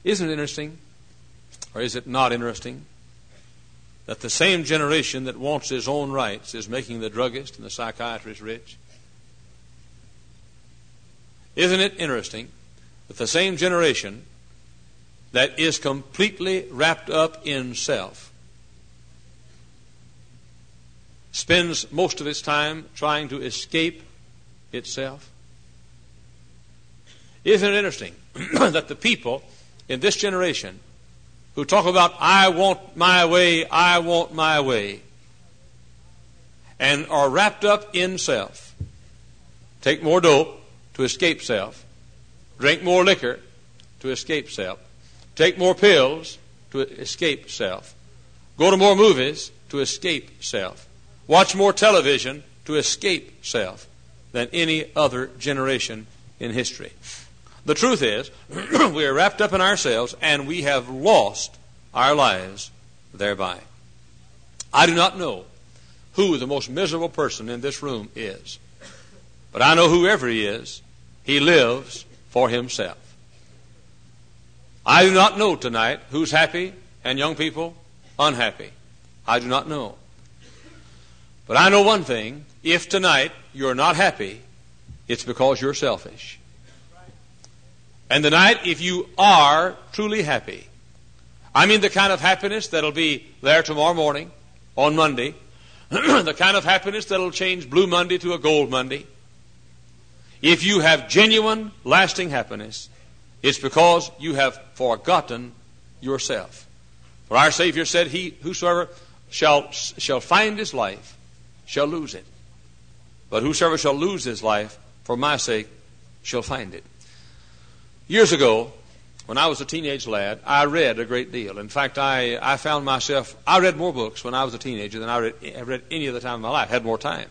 Isn't it interesting, or is it not interesting, that the same generation that wants his own rights is making the druggist and the psychiatrist rich? Isn't it interesting that the same generation that is completely wrapped up in self spends most of its time trying to escape itself? Isn't it interesting that the people in this generation who talk about, I want my way, and are wrapped up in self, take more dope to escape self, drink more liquor to escape self, take more pills to escape self, go to more movies to escape self, watch more television to escape self than any other generation in history. The truth is, we are wrapped up in ourselves, and we have lost our lives thereby. I do not know who the most miserable person in this room is, but I know whoever he is, he lives for himself. I do not know tonight who's happy and young people unhappy. I do not know. But I know one thing: if tonight you're not happy, it's because you're selfish. And tonight, if you are truly happy, I mean the kind of happiness that'll be there tomorrow morning, on Monday, the kind of happiness that'll change Blue Monday to a Gold Monday, if you have genuine, lasting happiness, it's because you have forgotten yourself. For our Savior said, he whosoever shall find his life shall lose it. But whosoever shall lose his life for my sake shall find it. Years ago, when I was a teenage lad, I read a great deal. In fact, I found myself, I read more books when I was a teenager than I read any other time in my life. I had more time.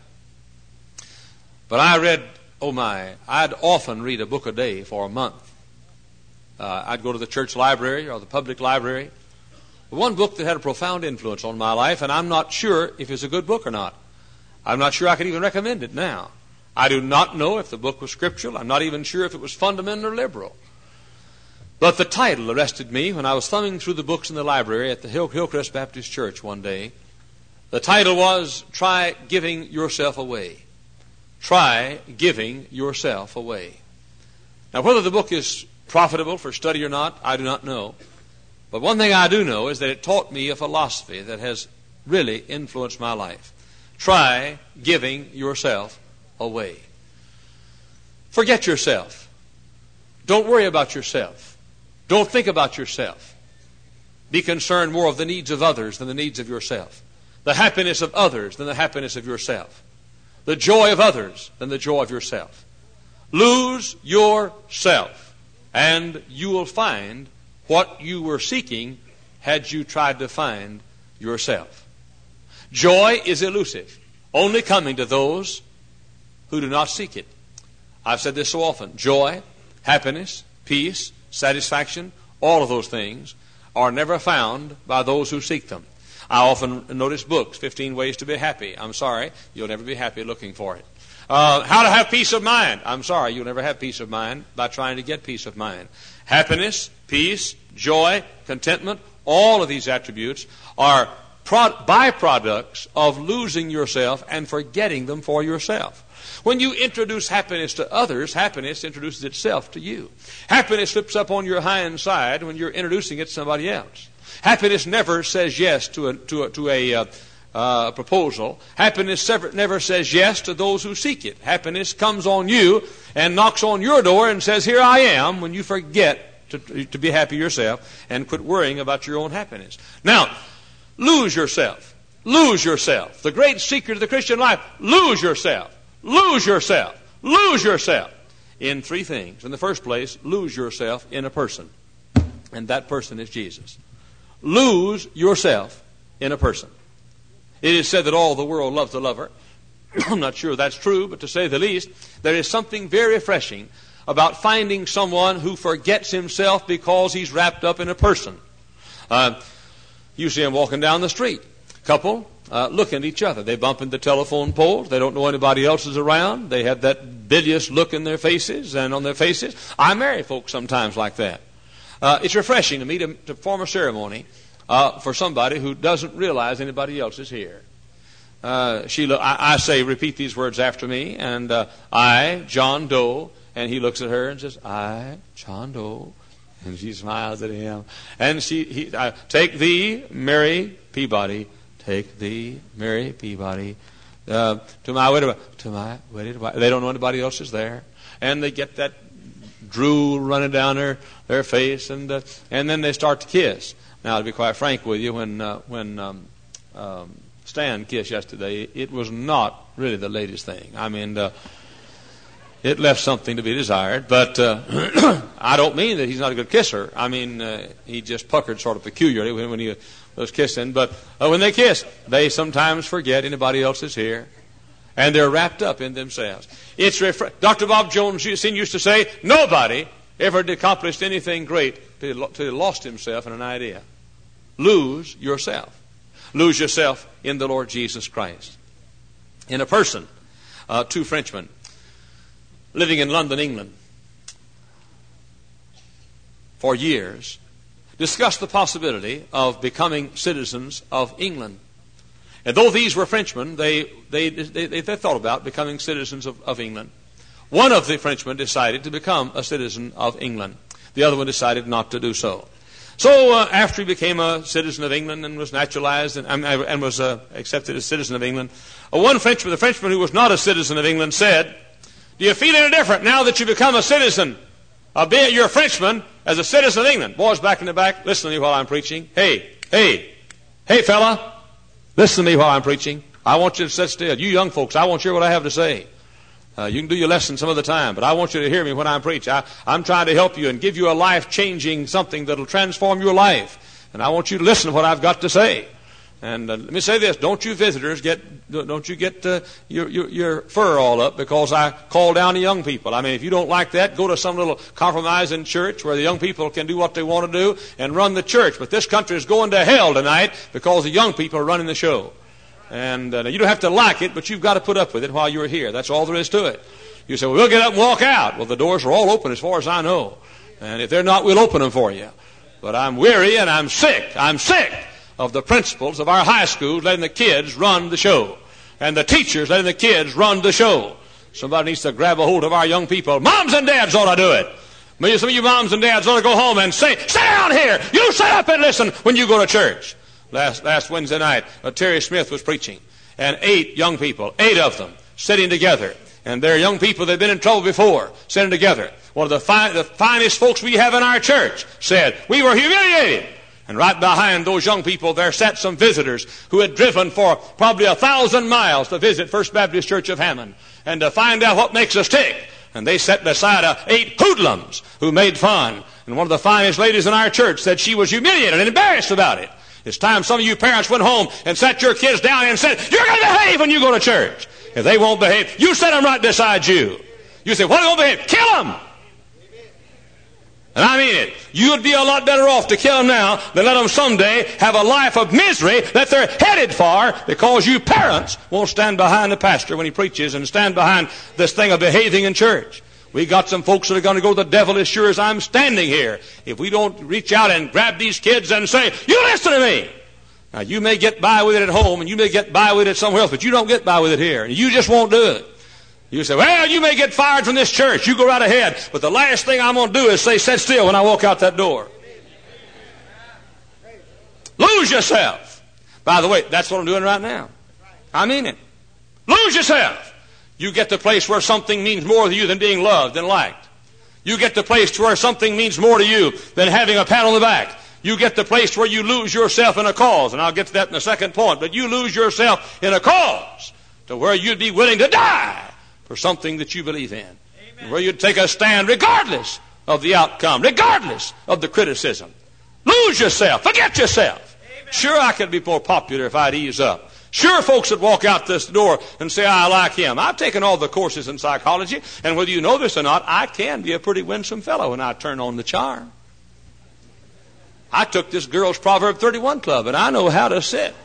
But I read, I'd often read a book a day for a month. I'd go to the church library or the public library. One book that had a profound influence on my life, and I'm not sure if it's a good book or not. I'm not sure I could even recommend it now. I do not know if the book was scriptural. I'm not even sure if it was fundamental or liberal. But the title arrested me when I was thumbing through the books in the library at the Hillcrest Baptist Church one day. The title was, Try Giving Yourself Away. Try Giving Yourself Away. Now, whether the book is profitable for study or not, I do not know. But one thing I do know is that it taught me a philosophy that has really influenced my life. Try giving yourself away. Forget yourself. Don't worry about yourself. Don't think about yourself. Be concerned more of the needs of others than the needs of yourself. The happiness of others than the happiness of yourself. The joy of others than the joy of yourself. Lose yourself, and you will find what you were seeking had you tried to find yourself. Joy is elusive, only coming to those who do not seek it. I've said this so often. Joy, happiness, peace, satisfaction, all of those things are never found by those who seek them. I often notice books, 15 Ways to be Happy. I'm sorry, you'll never be happy looking for it. How to have peace of mind. I'm sorry, you'll never have peace of mind by trying to get peace of mind. Happiness, peace, joy, contentment, all of these attributes are byproducts of losing yourself and forgetting them for yourself. When you introduce happiness to others, happiness introduces itself to you. Happiness slips up on your hind side when you're introducing it to somebody else. Happiness never says yes to a proposal. Happiness never says yes to those who seek it. Happiness comes on you and knocks on your door and says, here I am, when you forget to be happy yourself and quit worrying about your own happiness. Now, lose yourself. Lose yourself. The great secret of the Christian life, lose yourself. Lose yourself. Lose yourself in three things. In the first place, lose yourself in a person. And that person is Jesus. Lose yourself in a person. It is said that all the world loves a lover. I'm not sure that's true, but to say the least, there is something very refreshing about finding someone who forgets himself because he's wrapped up in a person. You see them walking down the street. Couple looking at each other. They bump into telephone poles. They don't know anybody else is around. They have that bilious look in their faces and on their faces. I marry folks sometimes like that. It's refreshing to me to perform a ceremony for somebody who doesn't realize anybody else is here. I say, repeat these words after me, and I, John Doe, and he looks at her and says, I, John Doe, and she smiles at him, and take thee, Mary Peabody, take thee, Mary Peabody, to my wedded wife. They don't know anybody else is there, and they get that drool running down their face, and then they start to kiss. Now, to be quite frank with you, when Stan kissed yesterday, it was not really the latest thing. I mean, it left something to be desired, but I don't mean that he's not a good kisser. I mean, he just puckered sort of peculiarly when he was kissing. But when they kiss, they sometimes forget anybody else is here, and they're wrapped up in themselves. Dr. Bob Jones used to say, nobody ever accomplished anything great till he lost himself in an idea. Lose yourself. Lose yourself in the Lord Jesus Christ. In a person, two Frenchmen living in London, England, for years, discussed the possibility of becoming citizens of England. And though these were Frenchmen, they thought about becoming citizens of England. One of the Frenchmen decided to become a citizen of England. The other one decided not to do so. So after he became a citizen of England and was naturalized and was accepted as citizen of England, the Frenchman who was not a citizen of England said, do you feel any different now that you become a citizen of being you're a Frenchman as a citizen of England? Boys back in the back, listen to me while I'm preaching. Hey, fella, listen to me while I'm preaching. I want you to sit still. You young folks, I want to hear what I have to say. You can do your lesson some other time, but I want you to hear me when I preach. I'm trying to help you and give you a life-changing something that'll transform your life. And I want you to listen to what I've got to say. And let me say this, don't you visitors get your fur all up because I call down the young people. I mean, if you don't like that, go to some little compromising church where the young people can do what they want to do and run the church. But this country is going to hell tonight because the young people are running the show. And you don't have to like it, but you've got to put up with it while you're here. That's all there is to it. You say, well, we'll get up and walk out. Well, the doors are all open as far as I know. And if they're not, we'll open them for you. But I'm weary and I'm sick. I'm sick of the principals of our high schools letting the kids run the show. And the teachers letting the kids run the show. Somebody needs to grab a hold of our young people. Moms and dads ought to do it. Maybe some of you moms and dads ought to go home and say, sit down here. You sit up and listen when you go to church. Last Wednesday night, Terry Smith was preaching. And 8 young people, 8 of them, sitting together. And they're young people that have been in trouble before, sitting together. One of the finest folks we have in our church said, we were humiliated. And right behind those young people, there sat some visitors who had driven for probably 1,000 miles to visit First Baptist Church of Hammond and to find out what makes us tick. And they sat beside 8 hoodlums who made fun. And one of the finest ladies in our church said she was humiliated and embarrassed about it. It's time some of you parents went home and sat your kids down and said, you're going to behave when you go to church. If they won't behave, you set them right beside you. You say, what are they going to behave? Kill them. And I mean it. You would be a lot better off to kill them now than let them someday have a life of misery that they're headed for because you parents won't stand behind the pastor when he preaches and stand behind this thing of behaving in church. We got some folks that are going to go to the devil as sure as I'm standing here if we don't reach out and grab these kids and say, you listen to me. Now, you may get by with it at home and you may get by with it somewhere else, but you don't get by with it here. And you just won't do it. You say, well, you may get fired from this church. You go right ahead. But the last thing I'm going to do is say, sit still when I walk out that door. Lose yourself. By the way, that's what I'm doing right now. I mean it. Lose yourself. You get to the place where something means more to you than being loved and liked. You get to the place where something means more to you than having a pat on the back. You get to the place where you lose yourself in a cause. And I'll get to that in the second point. But you lose yourself in a cause to where you'd be willing to die for something that you believe in. Amen. Where you'd take a stand regardless of the outcome, regardless of the criticism. Lose yourself. Forget yourself. Amen. Sure, I could be more popular if I'd ease up. Sure, folks would walk out this door and say, I like him. I've taken all the courses in psychology, and whether you know this or not, I can be a pretty winsome fellow when I turn on the charm. I took this girl's Proverb 31 club, and I know how to sit.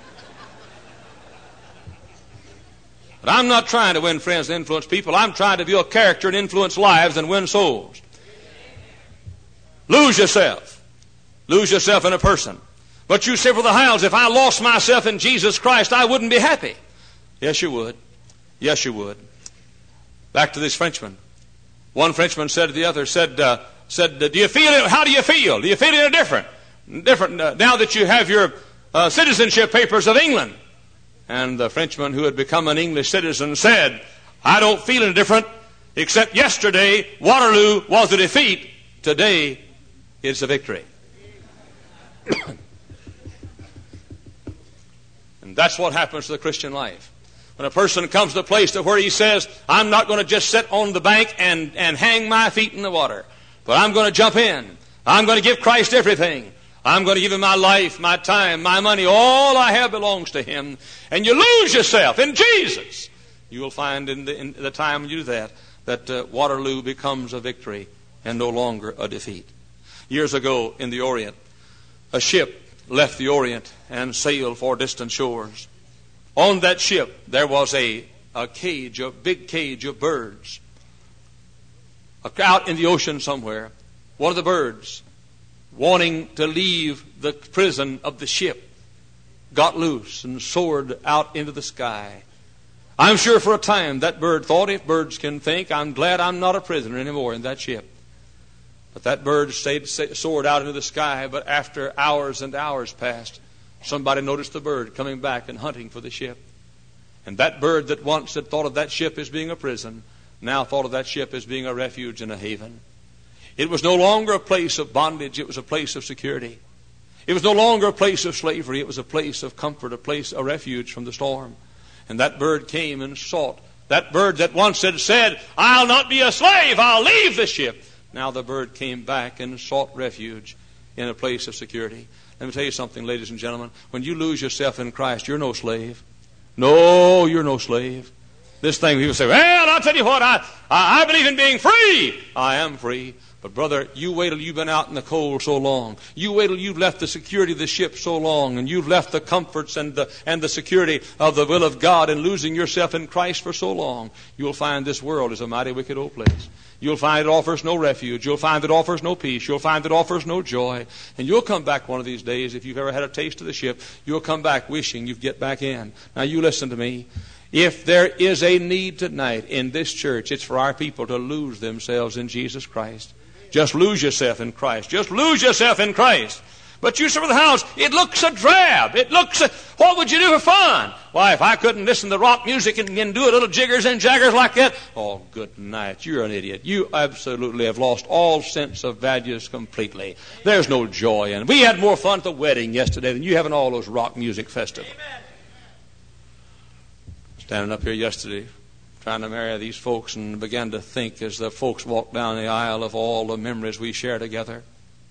But I'm not trying to win friends and influence people. I'm trying to build character and influence lives and win souls. Lose yourself. Lose yourself in a person. But you say, Brother Hiles, if I lost myself in Jesus Christ, I wouldn't be happy. Yes, you would. Yes, you would. Back to this Frenchman. One Frenchman said to the other, said, do you feel it? How do you feel? Do you feel any different? Now that you have your citizenship papers of England? And the Frenchman, who had become an English citizen, said, I don't feel any different, except yesterday Waterloo was a defeat. Today it's a victory. And that's what happens to the Christian life. When a person comes to a place to where he says, I'm not going to just sit on the bank and hang my feet in the water, but I'm going to jump in. I'm going to give Christ everything. I'm going to give Him my life, my time, my money. All I have belongs to Him. And you lose yourself in Jesus. You will find in the time you do that Waterloo becomes a victory and no longer a defeat. Years ago in the Orient, a ship left the Orient and sailed for distant shores. On that ship there was a cage, a big cage of birds. Out in the ocean somewhere, one of the birds, wanting to leave the prison of the ship, got loose and soared out into the sky. I'm sure for a time that bird thought, if birds can think, I'm glad I'm not a prisoner anymore in that ship. But that bird soared out into the sky, but after hours and hours passed, somebody noticed the bird coming back and hunting for the ship. And that bird that once had thought of that ship as being a prison, now thought of that ship as being a refuge and a haven. It was no longer a place of bondage, it was a place of security. It was no longer a place of slavery, it was a place of comfort, a refuge from the storm. And that bird came and sought. That bird that once had said, I'll not be a slave, I'll leave the ship. Now the bird came back and sought refuge in a place of security. Let me tell you something, ladies and gentlemen. When you lose yourself in Christ, you're no slave. No, you're no slave. This thing, people say, well, I'll tell you what, I believe in being free. I am free. But brother, you wait till you've been out in the cold so long. You wait till you've left the security of the ship so long, and you've left the comforts and the security of the will of God and losing yourself in Christ for so long. You'll find this world is a mighty wicked old place. You'll find it offers no refuge. You'll find it offers no peace. You'll find it offers no joy. And you'll come back one of these days, if you've ever had a taste of the ship, you'll come back wishing you'd get back in. Now you listen to me. If there is a need tonight in this church, it's for our people to lose themselves in Jesus Christ. Just lose yourself in Christ. Just lose yourself in Christ. But you say, Brother Hiles, it looks a drab. What would you do for fun? Why, if I couldn't listen to rock music and do a little jiggers and jaggers like that, oh, good night, you're an idiot. You absolutely have lost all sense of values completely. There's no joy in it. We had more fun at the wedding yesterday than you have in all those rock music festivals. Amen. Standing up here yesterday, trying to marry these folks, and began to think as the folks walked down the aisle of all the memories we share together.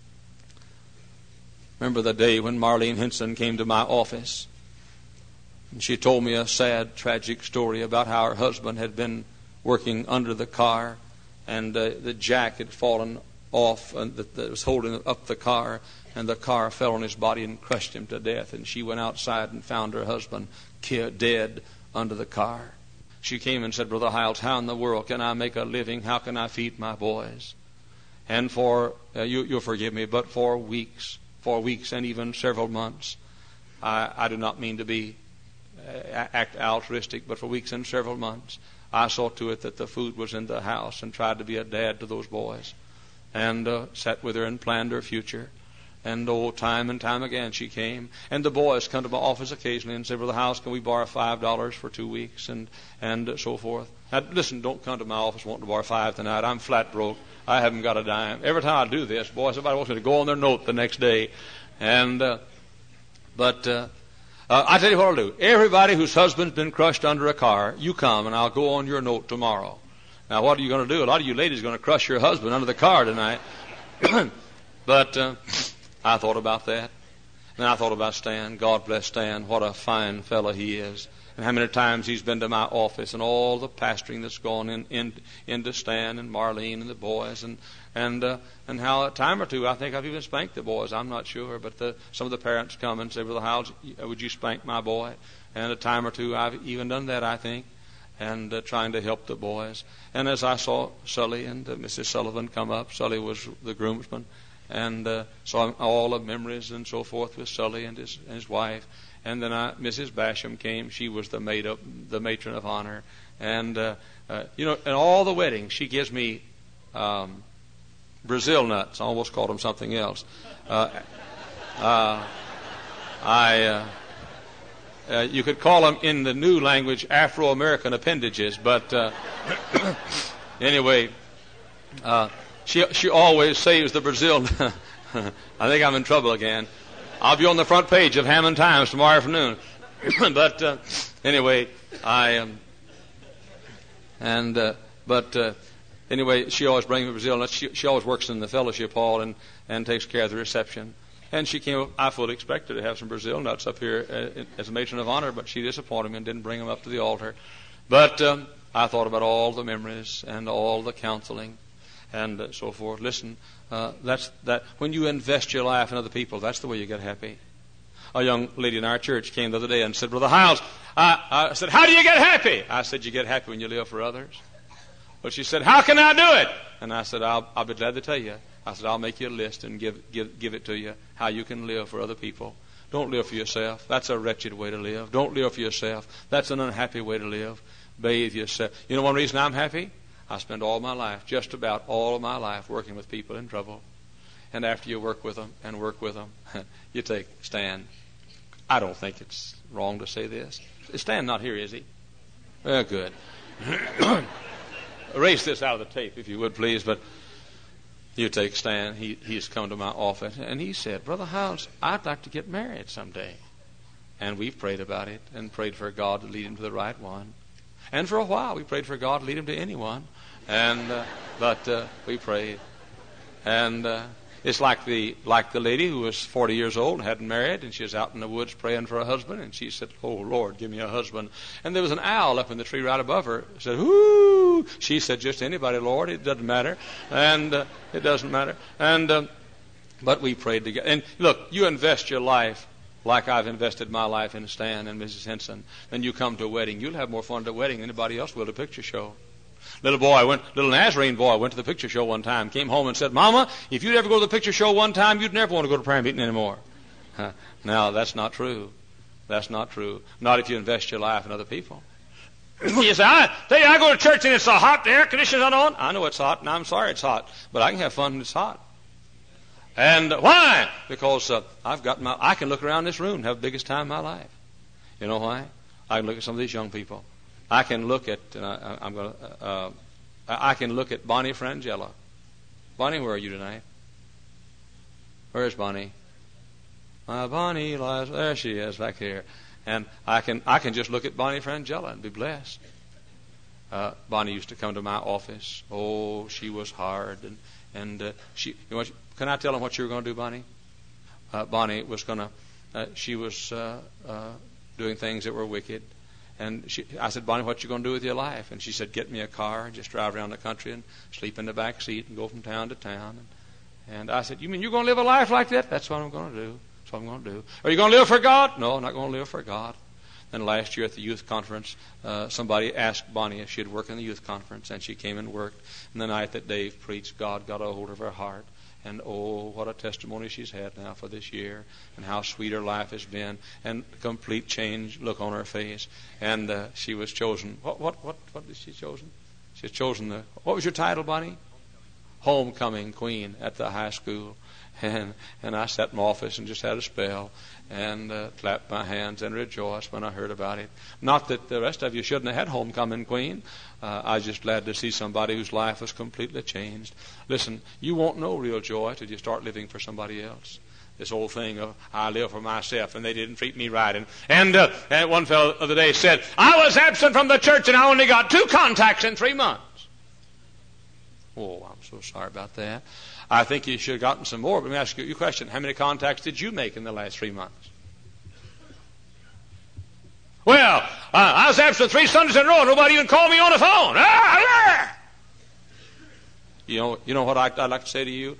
Remember the day when Marlene Henson came to my office, and she told me a sad, tragic story about how her husband had been working under the car, and the jack had fallen off and that was holding up the car, and the car fell on his body and crushed him to death. And she went outside and found her husband dead under the car. She came and said, Brother Hiles, how in the world can I make a living? How can I feed my boys? And for, you'll forgive me, but for weeks and even several months, I do not mean to be act altruistic, but for weeks and several months, I saw to it that the food was in the house and tried to be a dad to those boys, and sat with her and planned her future. And time and time again she came. And the boys come to my office occasionally and say, Brother Hiles, can we borrow $5 for 2 weeks? And so forth. Now, listen, don't come to my office wanting to borrow $5 tonight. I'm flat broke. I haven't got a dime. Every time I do this, boy, somebody wants me to go on their note the next day. But I tell you what I'll do. Everybody whose husband's been crushed under a car, you come and I'll go on your note tomorrow. Now, what are you going to do? A lot of you ladies are going to crush your husband under the car tonight. But I thought about that. And I thought about Stan. God bless Stan. What a fine fellow he is. And how many times he's been to my office, and all the pastoring that's gone into Stan and Marlene and the boys, and how a time or two I think I've even spanked the boys. I'm not sure, but some of the parents come and say, Brother Hiles, would you spank my boy? And a time or two I've even done that, I think, and trying to help the boys. And as I saw Sully and Mrs. Sullivan come up, Sully was the groomsman, And so all the memories and so forth with Sully and his wife. And then Mrs. Basham came. She was the matron of honor. And in all the weddings, she gives me Brazil nuts. I almost called them something else. You could call them in the new language Afro-American appendages, but anyway, she always saves the Brazil. I think I'm in trouble again. I'll be on the front page of Hammond Times tomorrow afternoon. But anyway, anyway, she always brings me Brazil nuts. She always works in the fellowship hall and takes care of the reception. And she came up. I fully expected to have some Brazil nuts up here as a matron of honor, but she disappointed me and didn't bring them up to the altar. But I thought about all the memories and all the counseling and so forth. Listen, when you invest your life in other people, that's the way you get happy. A young lady in our church came the other day and said, Brother Hiles, I said, how do you get happy? I said, you get happy when you live for others. But she said, how can I do it? And I said, I'll be glad to tell you. I said, I'll make you a list and give it to you, how you can live for other people. Don't live for yourself. That's a wretched way to live. Don't live for yourself. That's an unhappy way to live. Bathe yourself. You know one reason I'm happy? I spend all my life, just about all of my life, working with people in trouble. And after you work with them, you take Stan. I don't think it's wrong to say this. Is Stan not here, is he? Good. Erase this out of the tape, if you would, please. But you take Stan. He's come to my office, and he said, Brother Hiles, I'd like to get married someday. And we've prayed about it and prayed for God to lead him to the right one. And for a while, we prayed for God to lead him to anyone. But we prayed. And it's like the lady who was 40 years old and hadn't married, and she was out in the woods praying for a husband, and she said, oh, Lord, give me a husband. And there was an owl up in the tree right above her. Said, whoo! She said, just anybody, Lord. It doesn't matter. And it doesn't matter. But we prayed together. And look, you invest your life like I've invested my life in Stan and Mrs. Henson. Then you come to a wedding. You'll have more fun at a wedding than anybody else will at a picture show. Little Nazarene boy went to the picture show one time, came home and said, Mama, if you'd ever go to the picture show one time, you'd never want to go to prayer meeting anymore. Now, that's not true. That's not true. Not if you invest your life in other people. You say, I go to church and it's so hot, the air conditioner's not on. I know it's hot, and I'm sorry it's hot, but I can have fun when it's hot. And why? Because I can look around this room and have the biggest time of my life. You know why? I can look at some of these young people. I can look at I can look at Bonnie Frangella. Bonnie, where are you tonight? Where is Bonnie? My Bonnie lies there. She is back here, and I can just look at Bonnie Frangella and be blessed. Bonnie used to come to my office. Oh, she was hard, and she. Can I tell them what you were going to do, Bonnie? Bonnie was going to. She was doing things that were wicked. And I said, Bonnie, what you going to do with your life? And she said, get me a car and just drive around the country and sleep in the back seat and go from town to town. And I said, you mean you're going to live a life like that? That's what I'm going to do. That's what I'm going to do. Are you going to live for God? No, I'm not going to live for God. Then last year at the youth conference, somebody asked Bonnie if she'd work in the youth conference, and she came and worked. And the night that Dave preached, God got a hold of her heart. And oh, what a testimony she's had now for this year, and how sweet her life has been, and complete change look on her face. And she was chosen. What did she chosen? She was chosen what was your title, Bonnie? Homecoming Queen at the high school. And I sat in my office and just had a spell and clapped my hands and rejoiced when I heard about it. Not that the rest of you shouldn't have had homecoming queen. I was just glad to see somebody whose life was completely changed. Listen, you won't know real joy till you start living for somebody else. This old thing of I live for myself and they didn't treat me right. And one fellow the other day said, I was absent from the church and I only got 2 contacts in 3 months. Oh, I'm so sorry about that. I think you should have gotten some more. But let me ask you a question. How many contacts did you make in the last 3 months? Well, I was absent 3 Sundays in a row. Nobody even called me on the phone. You know what I'd like to say to you?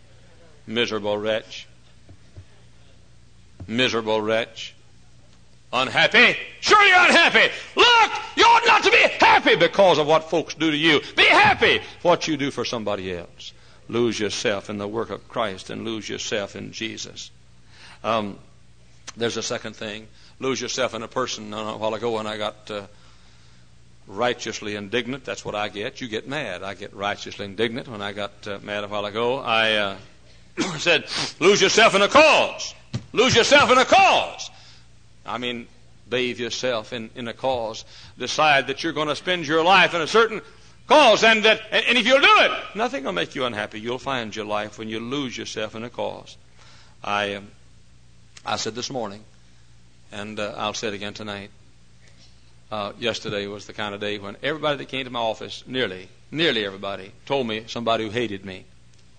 Miserable wretch. Miserable wretch. Unhappy? Sure you're unhappy. Look, you ought not to be happy because of what folks do to you. Be happy for what you do for somebody else. Lose yourself in the work of Christ and lose yourself in Jesus. There's a second thing. Lose yourself in a person. A while ago when I got righteously indignant, that's what I get. You get mad. I get righteously indignant. When I got mad a while ago, I said, lose yourself in a cause. Lose yourself in a cause. I mean, bathe yourself in a cause. Decide that you're going to spend your life in a certain cause, and if you'll do it, nothing will make you unhappy. You'll find your life when you lose yourself in a cause. I said this morning, and I'll say it again tonight. Yesterday was the kind of day when everybody that came to my office, nearly everybody, told me somebody who hated me.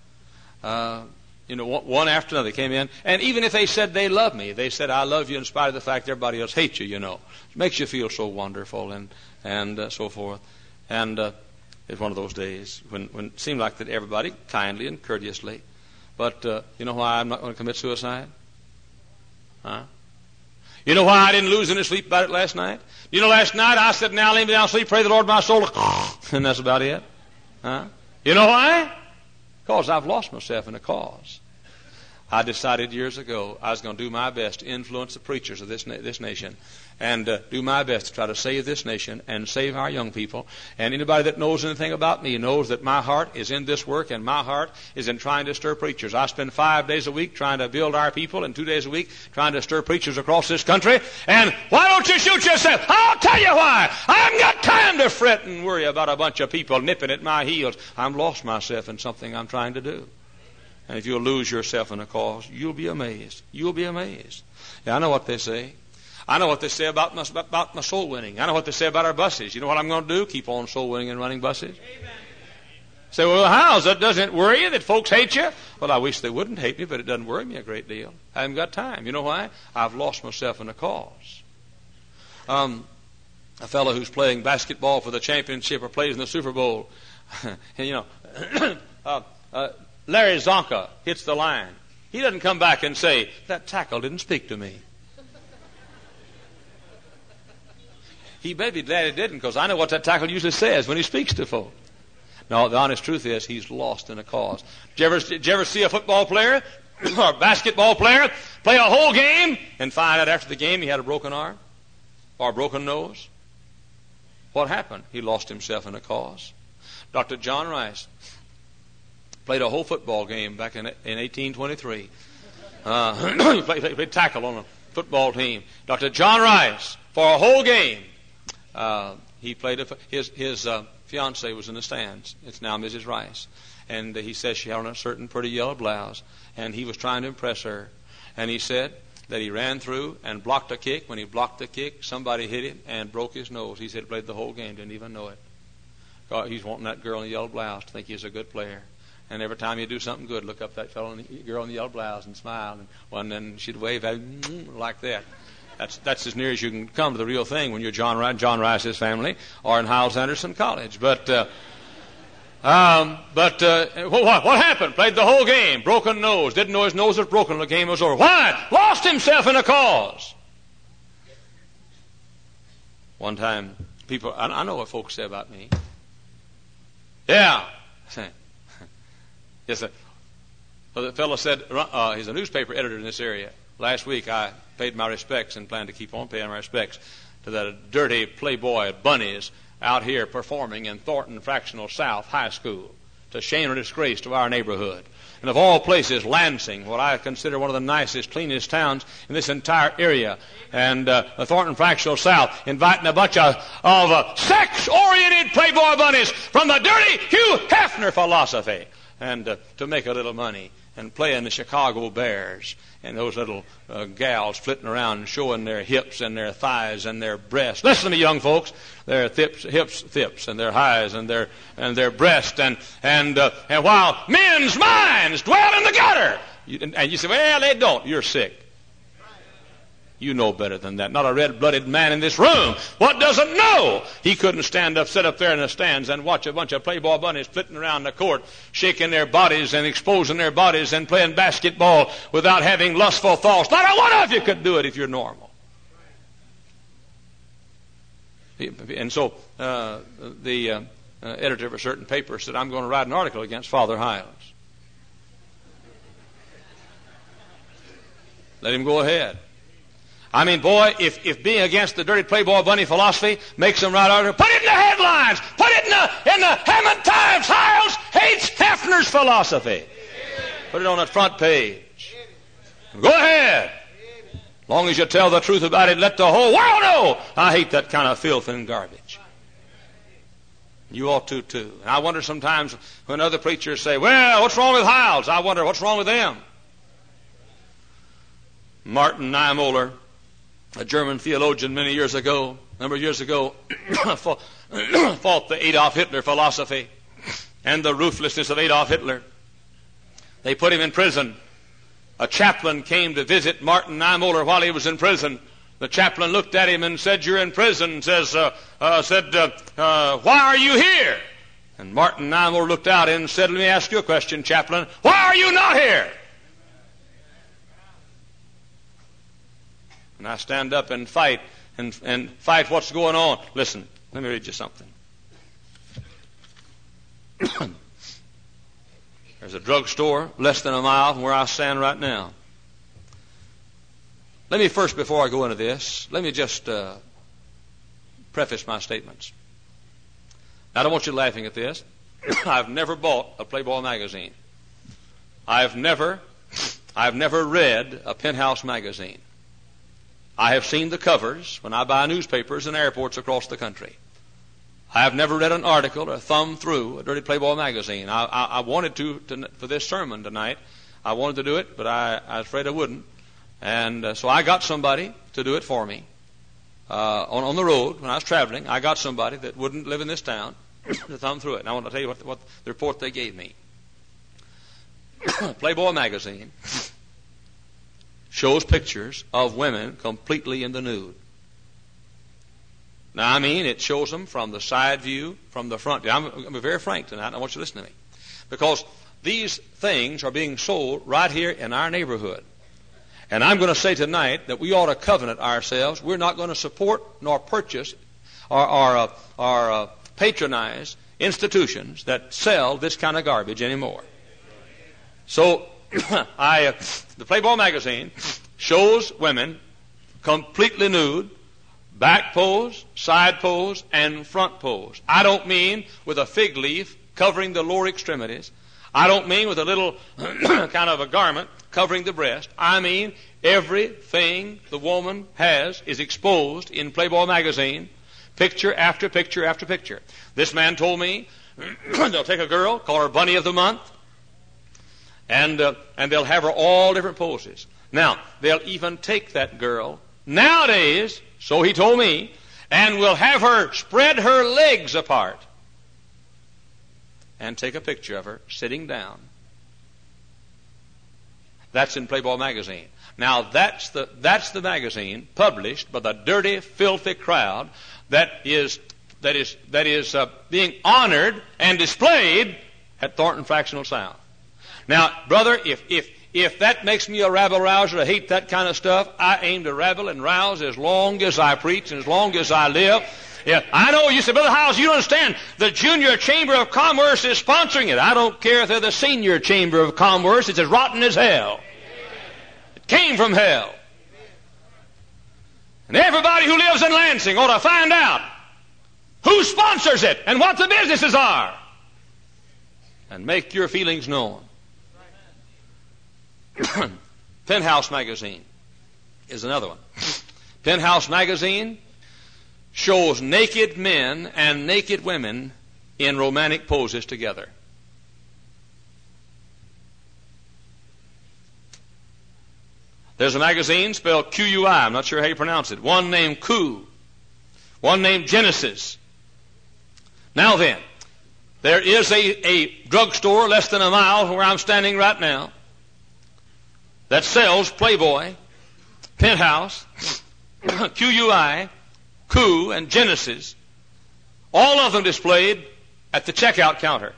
One after another came in, and even if they said they love me, they said, I love you in spite of the fact everybody else hates you, It makes you feel so wonderful and so forth. And it's one of those days when it seemed like that everybody, kindly and courteously. But you know why I'm not going to commit suicide? Huh? You know why I didn't lose any sleep about it last night? Last night I said, now lay me down and sleep, pray the Lord my soul, and that's about it. Huh? You know why? Because I've lost myself in a cause. I decided years ago I was going to do my best to influence the preachers of this nation and do my best to try to save this nation and save our young people. And anybody that knows anything about me knows that my heart is in this work, and my heart is in trying to stir preachers. I spend 5 days a week trying to build our people and 2 days a week trying to stir preachers across this country. And why don't you shoot yourself? I'll tell you why. I haven't got time to fret and worry about a bunch of people nipping at my heels. I've lost myself in something I'm trying to do. And if you'll lose yourself in a cause, you'll be amazed. You'll be amazed. Yeah, I know what they say. I know what they say about my soul winning. I know what they say about our buses. You know what I'm going to do? Keep on soul winning and running buses. Amen. Say, well, how? Doesn't it worry you that folks hate you? Well, I wish they wouldn't hate me, but it doesn't worry me a great deal. I haven't got time. You know why? I've lost myself in a cause. A fellow who's playing basketball for the championship or plays in the Super Bowl, Larry Zonka hits the line. He doesn't come back and say, that tackle didn't speak to me. He may be glad he didn't, because I know what that tackle usually says when he speaks to folk. No, the honest truth is he's lost in a cause. Did you ever see a football player or a basketball player play a whole game and find out after the game he had a broken arm or a broken nose? What happened? He lost himself in a cause. Dr. John Rice played a whole football game back in 1823. He played tackle on a football team. Dr. John Rice, for a whole game, he played. His fiancée was in the stands. It's now Mrs. Rice. And he says she had on a certain pretty yellow blouse, and he was trying to impress her. And he said that he ran through and blocked a kick. When he blocked the kick, somebody hit him and broke his nose. He said he played the whole game, didn't even know it. God, he's wanting that girl in the yellow blouse to think he's a good player. And every time you do something good, look up that fellow, girl in the yellow blouse, and smile. And then she'd wave at him like that. That's as near as you can come to the real thing when you're John Rice's family or in Hyles Anderson College. But what happened? Played the whole game, broken nose, didn't know his nose was broken. The game was over. Why? Lost himself in a cause. One time, people, I know what folks say about me. Yeah. Yes, sir. Well, the fellow said, he's a newspaper editor in this area. Last week I paid my respects and plan to keep on paying my respects to that dirty playboy bunnies out here performing in Thornton Fractional South High School, to shame and disgrace to our neighborhood. And of all places, Lansing, what I consider one of the nicest, cleanest towns in this entire area. And the Thornton Fractional South inviting a bunch of sex-oriented playboy bunnies from the dirty Hugh Hefner philosophy. And to make a little money and playing the Chicago Bears and those little gals flitting around and showing their hips and their thighs and their breasts. Listen to me, young folks. Their hips and their thighs and their breasts and while men's minds dwell in the gutter. And you say, well, they don't. You're sick. You know better than that. Not a red-blooded man in this room. What doesn't know? He couldn't sit up there in the stands and watch a bunch of playboy bunnies flitting around the court, shaking their bodies and exposing their bodies and playing basketball without having lustful thoughts. Not a one of you could do it if you're normal. And so the editor of a certain paper said, I'm going to write an article against Father Hiles. Let him go ahead. I mean, boy, if being against the dirty Playboy Bunny philosophy makes them write articles, put it in the headlines. Put it in the Hammond Times. Hiles hates Hefner's philosophy. Put it on the front page. Go ahead. As long as you tell the truth about it, let the whole world know I hate that kind of filth and garbage. You ought to, too. And I wonder sometimes when other preachers say, well, what's wrong with Hiles? I wonder what's wrong with them. Martin Niemöller, a German theologian a number of years ago, fought the Adolf Hitler philosophy and the ruthlessness of Adolf Hitler. They put him in prison. A chaplain came to visit Martin Niemöller while he was in prison. The chaplain looked at him and said, you're in prison. Why are you here? And Martin Niemöller looked out and said, let me ask you a question, chaplain. Why are you not here? And I stand up and fight what's going on. Listen, let me read you something. There's a drugstore less than a mile from where I stand right now. Let me first, before I go into this, let me just preface my statements. I don't want you laughing at this. I've never bought a Playboy magazine. I've never read a Penthouse magazine. I have seen the covers when I buy newspapers in airports across the country. I have never read an article or thumbed through a dirty Playboy magazine. I wanted to for this sermon tonight. I wanted to do it, but I was afraid I wouldn't. And so I got somebody to do it for me. On the road, when I was traveling, I got somebody that wouldn't live in this town to thumb through it. And I want to tell you what the report they gave me. Playboy magazine shows pictures of women completely in the nude. Now, I mean, it shows them from the side view, from the front view. I'm going to be very frank tonight, and I want you to listen to me. Because these things are being sold right here in our neighborhood. And I'm going to say tonight that we ought to covenant ourselves. We're not going to support nor purchase or patronize institutions that sell this kind of garbage anymore. So, the Playboy magazine shows women completely nude, back pose, side pose, and front pose. I don't mean with a fig leaf covering the lower extremities. I don't mean with a little kind of a garment covering the breast. I mean everything the woman has is exposed in Playboy magazine, picture after picture after picture. This man told me they'll take a girl, call her Bunny of the Month, and they'll have her all different poses. Now, they'll even take that girl nowadays, so he told me, and will have her spread her legs apart and take a picture of her sitting down. That's in Playboy magazine. Now, that's the magazine published by the dirty, filthy crowd that is being honored and displayed at Thornton Fractional South. Now, brother, if that makes me a rabble-rouser, I hate that kind of stuff, I aim to rabble and rouse as long as I preach and as long as I live. Yeah, I know you say, Brother Hiles, you don't understand. The Junior Chamber of Commerce is sponsoring it. I don't care if they're the Senior Chamber of Commerce. It's as rotten as hell. It came from hell. And everybody who lives in Lansing ought to find out who sponsors it and what the businesses are and make your feelings known. Penthouse magazine is another one. Penthouse magazine shows naked men and naked women in romantic poses together. There's a magazine spelled Q-U-I. I'm not sure how you pronounce it. One named Q. One named Genesis. Now then, there is a drugstore less than a mile from where I'm standing right now that sells Playboy, Penthouse, Q-U-I, Q, and Genesis, all of them displayed at the checkout counter.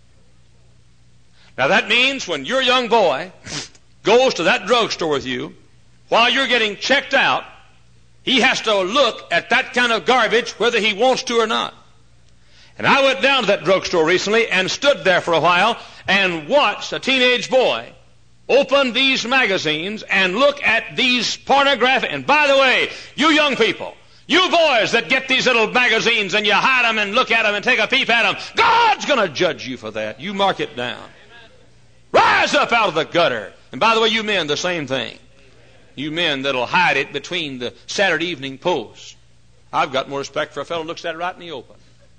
Now that means when your young boy goes to that drugstore with you, while you're getting checked out, He has to look at that kind of garbage whether he wants to or not. And I went down to that drugstore recently and stood there for a while and watched a teenage boy open these magazines and look at these pornographic. And by the way, you young people, you boys that get these little magazines and you hide them and look at them and take a peep at them, God's going to judge you for that. You mark it down. Rise up out of the gutter. And by the way, you men, the same thing. You men that'll hide it between the Saturday Evening Post. I've got more respect for a fellow who looks at it right in the open.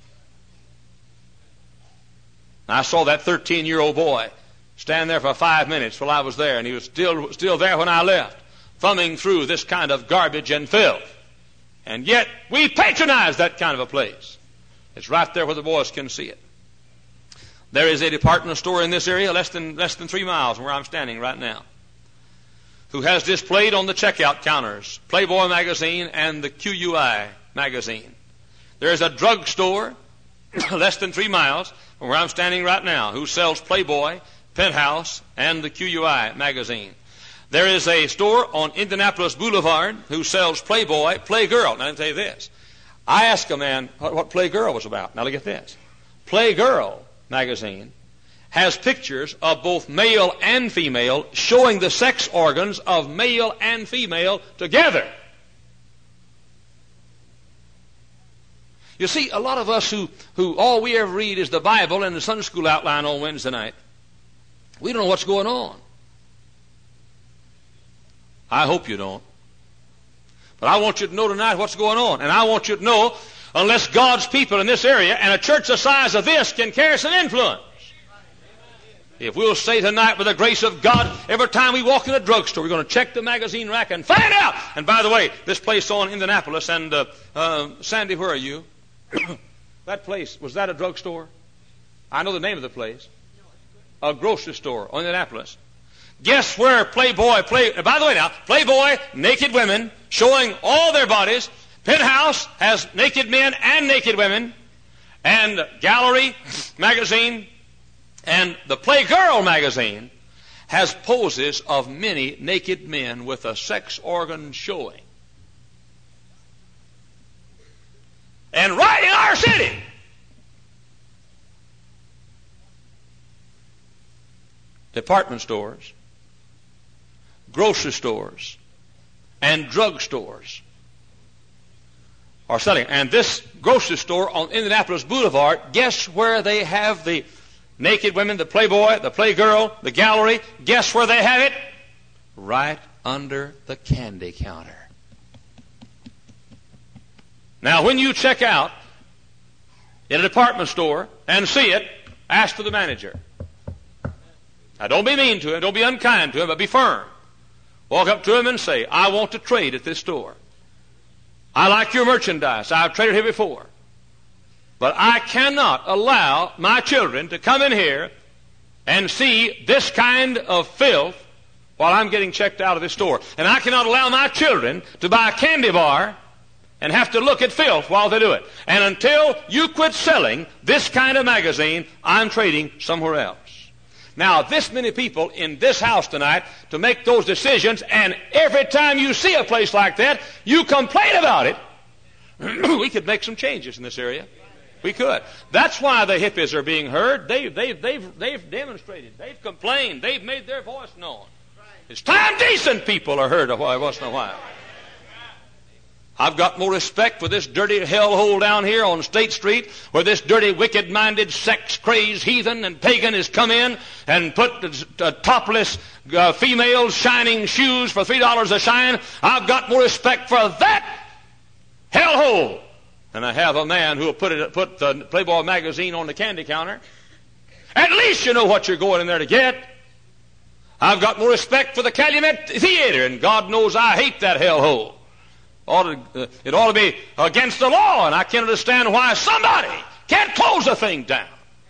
I saw that 13-year-old boy stand there for 5 minutes while I was there, and he was still there when I left, thumbing through this kind of garbage and filth. And yet, we patronize that kind of a place. It's right there where the boys can see it. There is a department store in this area, less than 3 miles from where I'm standing right now, who has displayed on the checkout counters Playboy magazine and the QUI magazine. There is a drugstore less than 3 miles from where I'm standing right now who sells Playboy, Penthouse, and the QUI magazine. There is a store on Indianapolis Boulevard who sells Playboy, Playgirl. Now, let me tell you this. I asked a man what Playgirl was about. Now, look at this. Playgirl magazine has pictures of both male and female showing the sex organs of male and female together. You see, a lot of us who all we ever read is the Bible and the Sunday school outline on Wednesday night, we don't know what's going on. I hope you don't. But I want you to know tonight what's going on. And I want you to know, unless God's people in this area and a church the size of this can carry some influence, if we'll say tonight, with the grace of God, every time we walk in a drugstore, we're going to check the magazine rack and find out. And by the way, this place on Indianapolis, and Sandy, where are you? That place, was that a drugstore? I know the name of the place. A grocery store on Indianapolis. Guess where by the way now, Playboy, naked women, showing all their bodies. Penthouse has naked men and naked women. And Gallery magazine and the Playgirl magazine has poses of many naked men with a sex organ showing. And right in our city. Department stores, grocery stores, and drug stores are selling. And this grocery store on Indianapolis Boulevard, guess where they have the naked women, the Playboy, the Playgirl, the Gallery? Guess where they have it? Right under the candy counter. Now, when you check out in a department store and see it, ask for the manager. Now, don't be mean to him, don't be unkind to him, but be firm. Walk up to him and say, I want to trade at this store. I like your merchandise. I've traded here before. But I cannot allow my children to come in here and see this kind of filth while I'm getting checked out of this store. And I cannot allow my children to buy a candy bar and have to look at filth while they do it. And until you quit selling this kind of magazine, I'm trading somewhere else. Now, this many people in this house tonight to make those decisions, and every time you see a place like that, you complain about it. We could make some changes in this area. We could. That's why the hippies are being heard. They've demonstrated. They've complained. They've made their voice known. It's time decent people are heard once in a while. I've got more respect for this dirty hellhole down here on State Street, where this dirty, wicked-minded, sex-crazed heathen and pagan has come in and put topless females shining shoes for $3 a shine. I've got more respect for that hellhole than I have a man who will put the Playboy magazine on the candy counter. At least you know what you're going in there to get. I've got more respect for the Calumet Theater, and God knows I hate that hellhole. It ought to be against the law, and I can't understand why somebody can't close a thing down.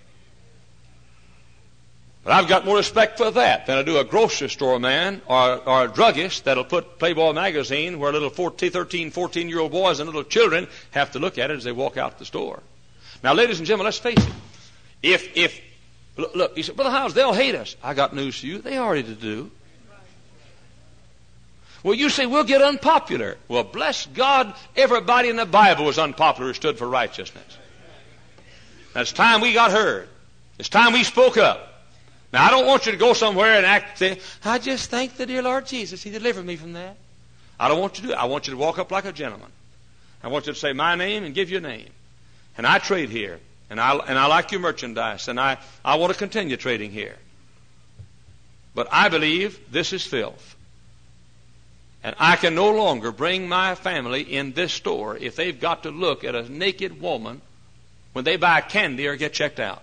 But I've got more respect for that than I do a grocery store man or a druggist that'll put Playboy magazine where little 13, 14-year-old boys and little children have to look at it as they walk out the store. Now, ladies and gentlemen, let's face it. Look, you say, Brother Howes, they'll hate us. I got news for you. They already do. Well, you say, we'll get unpopular. Well, bless God, everybody in the Bible was unpopular who stood for righteousness. It's time we got heard. It's time we spoke up. Now, I don't want you to go somewhere and say, I just thank the dear Lord Jesus. He delivered me from that. I don't want you to do it. I want you to walk up like a gentleman. I want you to say my name and give your name. And I trade here. And I like your merchandise. And I want to continue trading here. But I believe this is filth. And I can no longer bring my family in this store if they've got to look at a naked woman when they buy candy or get checked out.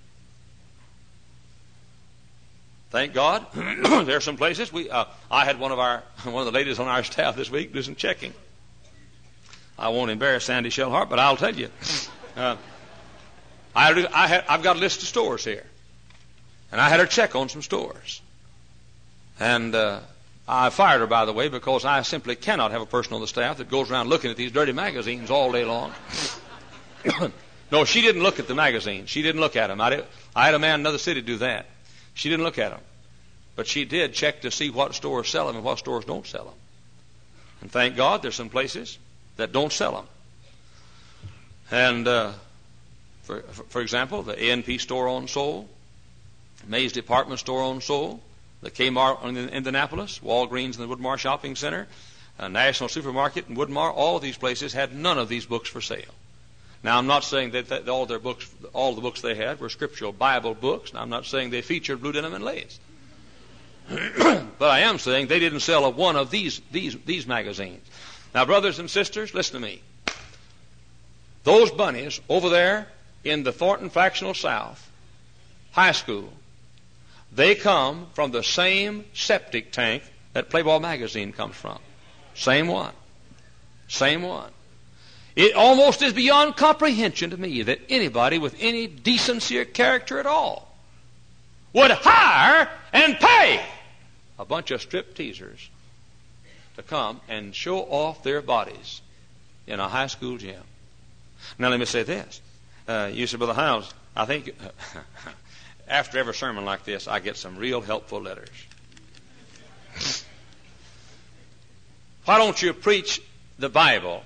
Thank God, there are some places. I had one of the ladies on our staff this week do some checking. I won't embarrass Sandy Shellhart, but I'll tell you. I've got a list of stores here, and I had her check on some stores. And I fired her, by the way, because I simply cannot have a person on the staff that goes around looking at these dirty magazines all day long. No, she didn't look at the magazines. She didn't look at them. I had a man in another city do that. She didn't look at them. But she did check to see what stores sell them and what stores don't sell them. And thank God there's some places that don't sell them. And for example, the A&P store on Soul, Mays Department Store on Soul, the Kmart in Indianapolis, Walgreens in the Woodmar Shopping Center, National Supermarket in Woodmar, all of these places had none of these books for sale. Now, I'm not saying that all the books they had were scriptural Bible books. Now, I'm not saying they featured blue denim and lace. But I am saying they didn't sell one of these magazines. Now, brothers and sisters, listen to me. Those bunnies over there in the Thornton Fractional South High School, they come from the same septic tank that Playboy magazine comes from. Same one. Same one. It almost is beyond comprehension to me that anybody with any decency or character at all would hire and pay a bunch of strip teasers to come and show off their bodies in a high school gym. Now let me say this. You said, Brother Hiles, I think after every sermon like this, I get some real helpful letters. Why don't you preach the Bible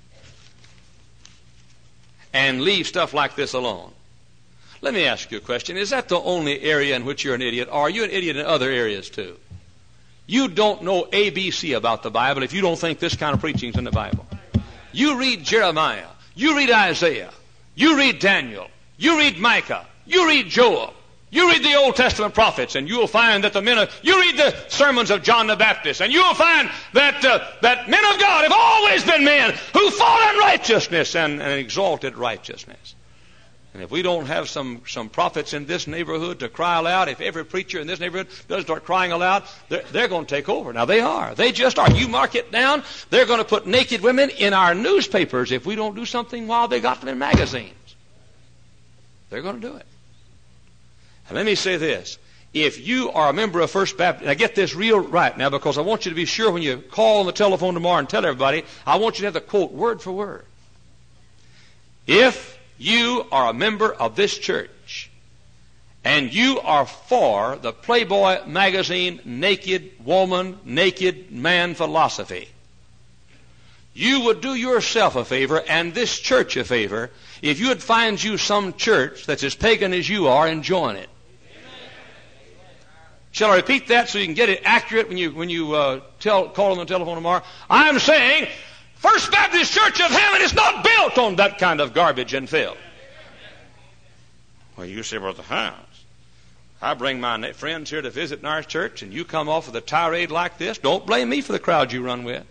and leave stuff like this alone? Let me ask you a question. Is that the only area in which you're an idiot? Or are you an idiot in other areas too? You don't know ABC about the Bible if you don't think this kind of preaching is in the Bible. You read Jeremiah. You read Isaiah. You read Daniel. You read Micah. You read Joel. You read the Old Testament prophets, and you'll find that you read the sermons of John the Baptist, and you'll find that men of God have always been men who fought in righteousness and exalted righteousness. And if we don't have some prophets in this neighborhood to cry aloud, if every preacher in this neighborhood doesn't start crying aloud, they're going to take over. Now they are. They just are. You mark it down. They're going to put naked women in our newspapers if we don't do something while they got them in magazines. They're going to do it. And let me say this. If you are a member of First Baptist, and I get this real right now because I want you to be sure when you call on the telephone tomorrow and tell everybody, I want you to have the quote word for word. If you are a member of this church and you are for the Playboy magazine naked woman, naked man philosophy, you would do yourself a favor and this church a favor if you would find you some church that's as pagan as you are and join it. Shall I repeat that so you can get it accurate when you call on the telephone tomorrow? I'm saying First Baptist Church of Hammond is not built on that kind of garbage and filth. Well, you say, Brother Hiles, I bring my friends here to visit in our church and you come off with a tirade like this. Don't blame me for the crowd you run with.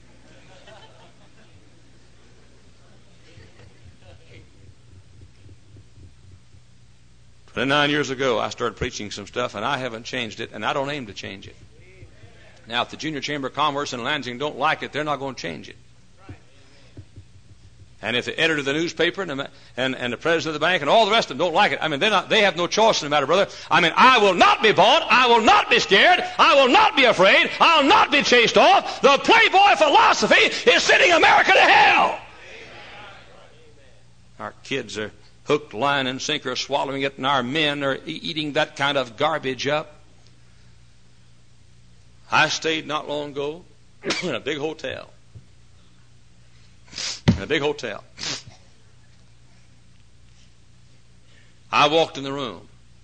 Then 9 years ago, I started preaching some stuff, and I haven't changed it, and I don't aim to change it. Now, if the Junior Chamber of Commerce in Lansing don't like it, they're not going to change it. And if the editor of the newspaper and the president of the bank and all the rest of them don't like it, I mean, they have no choice in the matter, brother. I mean, I will not be bought. I will not be scared. I will not be afraid. I'll not be chased off. The Playboy philosophy is sending America to hell. Our kids are hook, line, and sinker, swallowing it, and our men are eating that kind of garbage up. I stayed not long ago in a big hotel. In a big hotel. I walked in the room,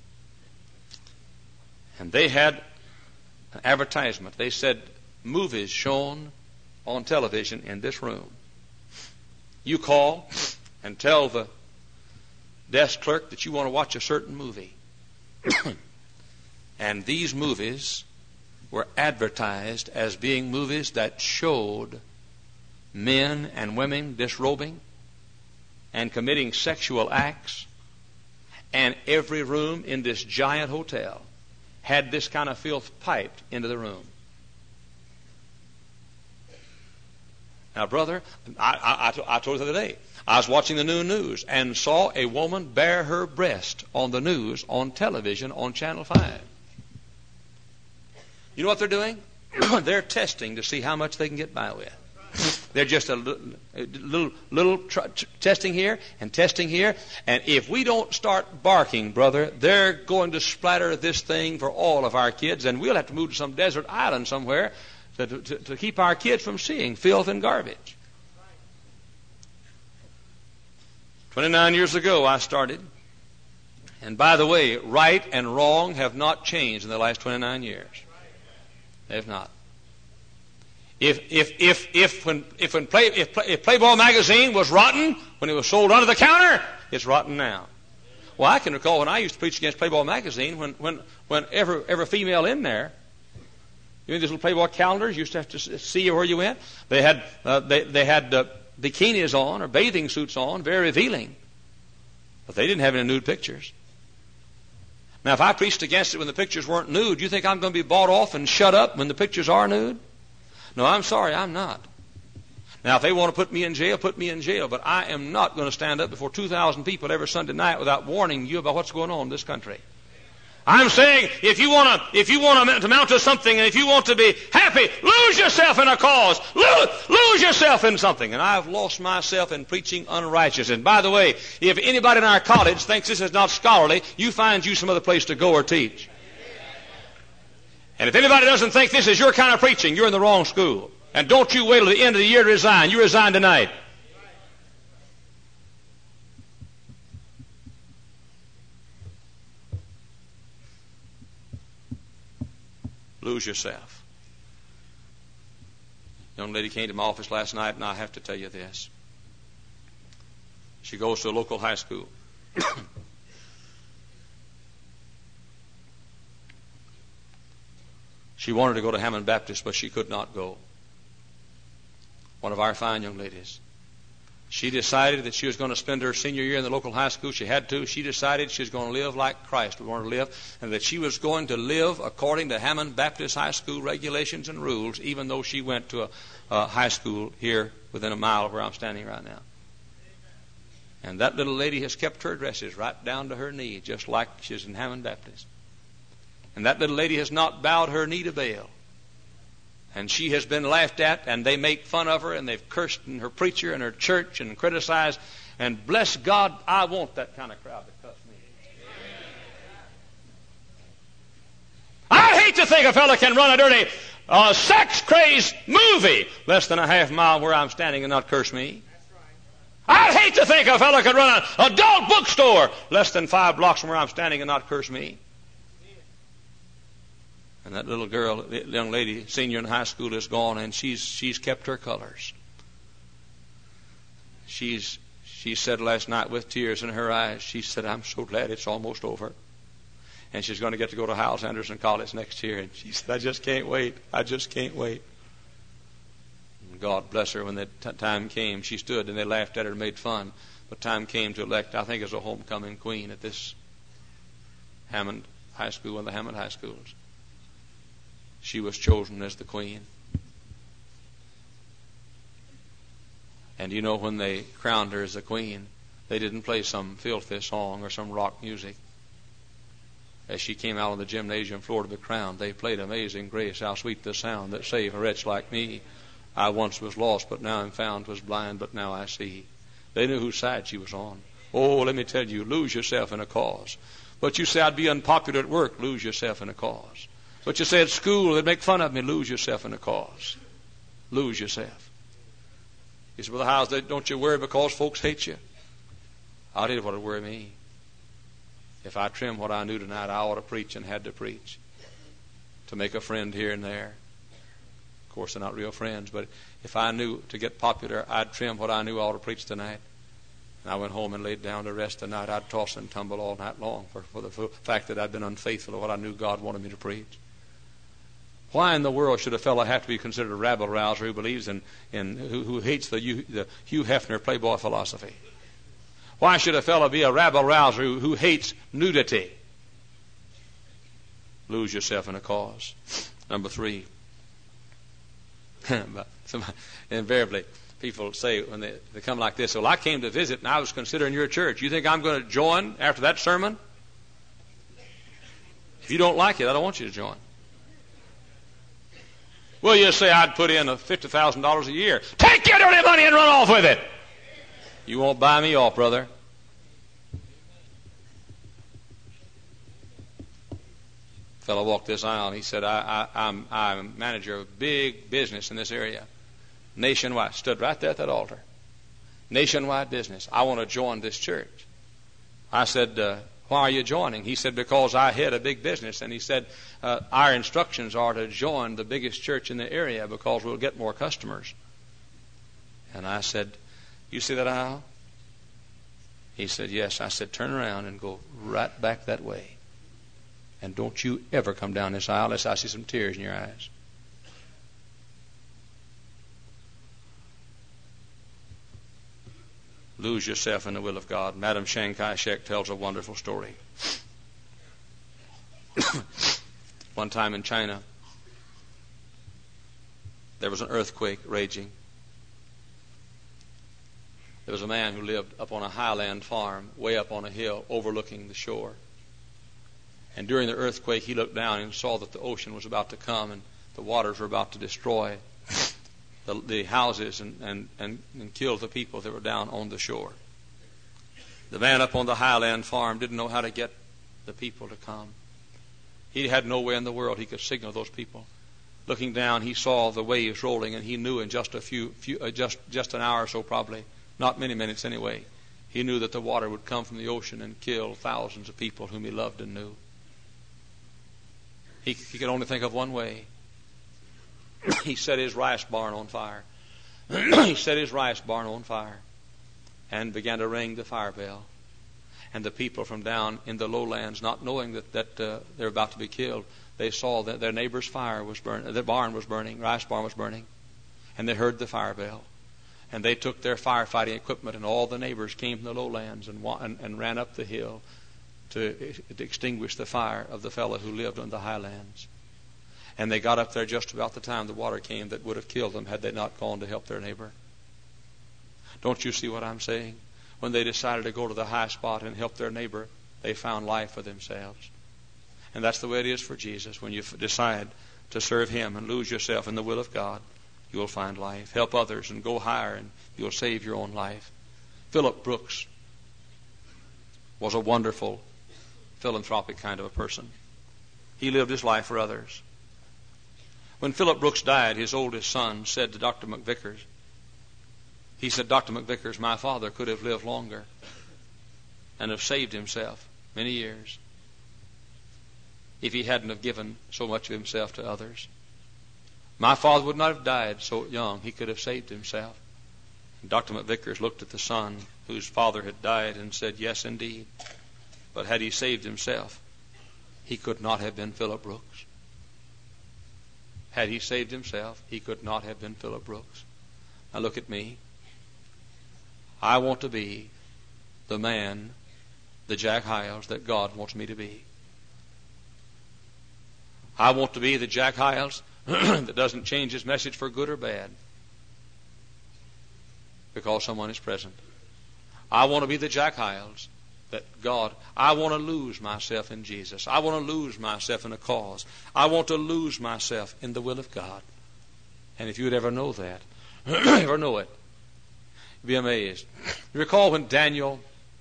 and they had an advertisement. They said, movies shown on television in this room. You call and tell the desk clerk that you want to watch a certain movie. And these movies were advertised as being movies that showed men and women disrobing and committing sexual acts. And every room in this giant hotel had this kind of filth piped into the room. Now, brother, I told you the other day, I was watching the noon news and saw a woman bare her breast on the news, on television, on Channel 5. You know what they're doing? They're testing to see how much they can get by with. They're just a little testing here and testing here. And if we don't start barking, brother, they're going to splatter this thing for all of our kids, and we'll have to move to some desert island somewhere to keep our kids from seeing filth and garbage. 29 years ago I started. And by the way, right and wrong have not changed in the last 29 years. They have not. If Playboy magazine was rotten when it was sold under the counter, it's rotten now. Well, I can recall when I used to preach against Playboy magazine, when every female in there, you know, these little Playboy calendars, you used to have to see where you went. They had bikinis on or bathing suits on, very revealing, but they didn't have any nude pictures. Now, if I preached against it when the pictures weren't nude, you think I'm going to be bought off and shut up when the pictures are nude? No, I'm sorry, I'm not. Now, if they want to put me in jail, put me in jail, but I am not going to stand up before 2,000 people every Sunday night without warning you about what's going on in this country. I'm saying, if you want to mount to something, and if you want to be happy, lose yourself in a cause. Lose yourself in something. And I've lost myself in preaching unrighteousness. And by the way, if anybody in our college thinks this is not scholarly, you find you some other place to go or teach. And if anybody doesn't think this is your kind of preaching, you're in the wrong school. And don't you wait till the end of the year to resign. You resign tonight. Lose yourself. A young lady came to my office last night, and I have to tell you this. She goes to a local high school. She wanted to go to Hammond Baptist, but she could not go. One of our fine young ladies. She decided that she was going to spend her senior year in the local high school. She had to. She decided she was going to live like Christ would want to live, and that she was going to live according to Hammond Baptist High School regulations and rules, even though she went to a high school here within a mile of where I'm standing right now. And that little lady has kept her dresses right down to her knee, just like she's in Hammond Baptist. And that little lady has not bowed her knee to Baal. And she has been laughed at, and they make fun of her, and they've cursed in her preacher and her church and criticized. And bless God, I want that kind of crowd to cuss me. I hate to think a fella can run a dirty, sex-crazed movie less than a half mile where I'm standing and not curse me. I'd hate to think a fella could run an adult bookstore less than 5 blocks from where I'm standing and not curse me. And that little girl, the young lady, senior in high school, is gone, and she's kept her colors. She said last night with tears in her eyes, she said, I'm so glad it's almost over. And she's going to get to go to Hyles Anderson College next year. And she said, I just can't wait. I just can't wait. And God bless her. When the time came, she stood, and they laughed at her and made fun. But time came to elect, I think, as a homecoming queen at this Hammond High School, one of the Hammond High Schools. She was chosen as the queen. And you know, when they crowned her as the queen, they didn't play some filthy song or some rock music. As she came out on the gymnasium floor to be crowned, they played Amazing Grace, how sweet the sound that saved a wretch like me. I once was lost, but now I'm found, was blind, but now I see. They knew whose side she was on. Oh, let me tell you, lose yourself in a cause. But you say, I'd be unpopular at work, lose yourself in a cause. But you say at school, they'd make fun of me, lose yourself in a cause. Lose yourself. He said, Brother Howes, don't you worry because folks hate you. I'll tell you what would worry me. If I trim what I knew tonight, I ought to preach and had to preach to make a friend here and there. Of course, they're not real friends, but if I knew to get popular, I'd trim what I knew I ought to preach tonight. And I went home and laid down to rest tonight. I'd toss and tumble all night long for the fact that I'd been unfaithful to what I knew God wanted me to preach. Why in the world should a fellow have to be considered a rabble-rouser who believes who hates the Hugh Hefner Playboy philosophy? Why should a fellow be a rabble-rouser who hates nudity? Lose yourself in a cause. Number 3. Invariably, people say when they come like this, well, I came to visit and I was considering your church. You think I'm going to join after that sermon? If you don't like it, I don't want you to join. Well, you say I'd put in $50,000 a year. Take your dirty money and run off with it. You won't buy me off, brother. A fellow walked this aisle and he said, I'm manager of a big business in this area. Nationwide. Stood right there at that altar. Nationwide business. I want to join this church. I said, why are you joining? He said, because I head a big business. And he said, our instructions are to join the biggest church in the area because we'll get more customers. And I said, you see that aisle? He said, yes. I said, turn around and go right back that way. And don't you ever come down this aisle unless I see some tears in your eyes. Lose yourself in the will of God. Madam Chiang Kai-shek tells a wonderful story. One time in China, there was an earthquake raging. There was a man who lived up on a highland farm, way up on a hill, overlooking the shore. And during the earthquake, he looked down and saw that the ocean was about to come and the waters were about to destroy the houses and kill the people that were down on the shore. The man up on the highland farm didn't know how to get the people to come. He had no way in the world he could signal those people. Looking down, he saw the waves rolling, and he knew in just just an hour or so, probably, not many minutes anyway, he knew that the water would come from the ocean and kill thousands of people whom he loved and knew. He could only think of one way. He set his rice barn on fire. He set his rice barn on fire and began to ring the fire bell. And the people from down in the lowlands, not knowing that they're about to be killed, they saw that their neighbor's fire was burning, their barn was burning, rice barn was burning, and they heard the fire bell. And they took their firefighting equipment, and all the neighbors came from the lowlands and ran up the hill to extinguish the fire of the fellow who lived on the highlands. And they got up there just about the time the water came that would have killed them had they not gone to help their neighbor. Don't you see what I'm saying? When they decided to go to the high spot and help their neighbor, they found life for themselves. And that's the way it is for Jesus. When you decide to serve Him and lose yourself in the will of God, you'll find life. Help others and go higher, and you'll save your own life. Philip Brooks was a wonderful philanthropic kind of a person. He lived his life for others. When Philip Brooks died, his oldest son said to Dr. McVickers, he said, Dr. McVickers, my father could have lived longer and have saved himself many years if he hadn't have given so much of himself to others. My father would not have died so young. He could have saved himself. And Dr. McVickers looked at the son whose father had died and said, yes, indeed. But had he saved himself, he could not have been Philip Brooks. Had he saved himself, he could not have been Philip Brooks. Now look at me. I want to be the man, the Jack Hyles, that God wants me to be. I want to be the Jack Hyles that doesn't change his message for good or bad because someone is present. I want to be the Jack Hyles that I want to lose myself in Jesus. I want to lose myself in a cause. I want to lose myself in the will of God. And if you would ever know that, ever know it, you'd be amazed. You recall when Daniel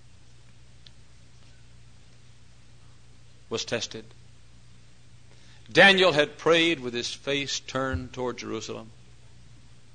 was tested? Daniel had prayed with his face turned toward Jerusalem.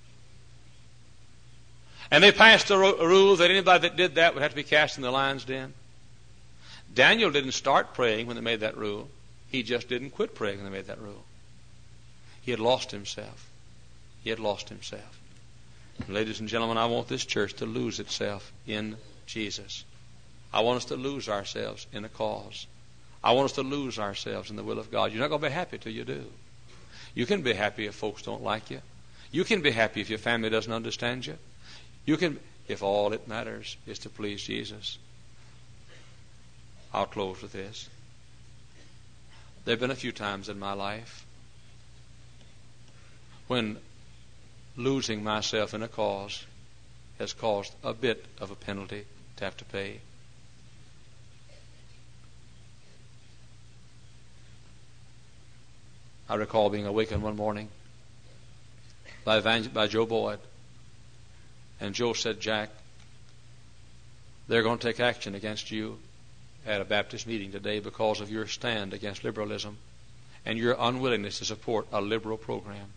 And they passed a rule that anybody that did that would have to be cast in the lion's den. Daniel didn't start praying when they made that rule. He just didn't quit praying when they made that rule. He had lost himself. He had lost himself. And ladies and gentlemen, I want this church to lose itself in Jesus. I want us to lose ourselves in a cause. I want us to lose ourselves in the will of God. You're not going to be happy till you do. You can be happy if folks don't like you. You can be happy if your family doesn't understand you. You can, if all it matters is to please Jesus. I'll close with this. There have been a few times in my life when losing myself in a cause has caused a bit of a penalty to have to pay. I recall being awakened one morning by Joe Boyd. And Joe said, Jack, they're going to take action against you at a Baptist meeting today because of your stand against liberalism and your unwillingness to support a liberal program.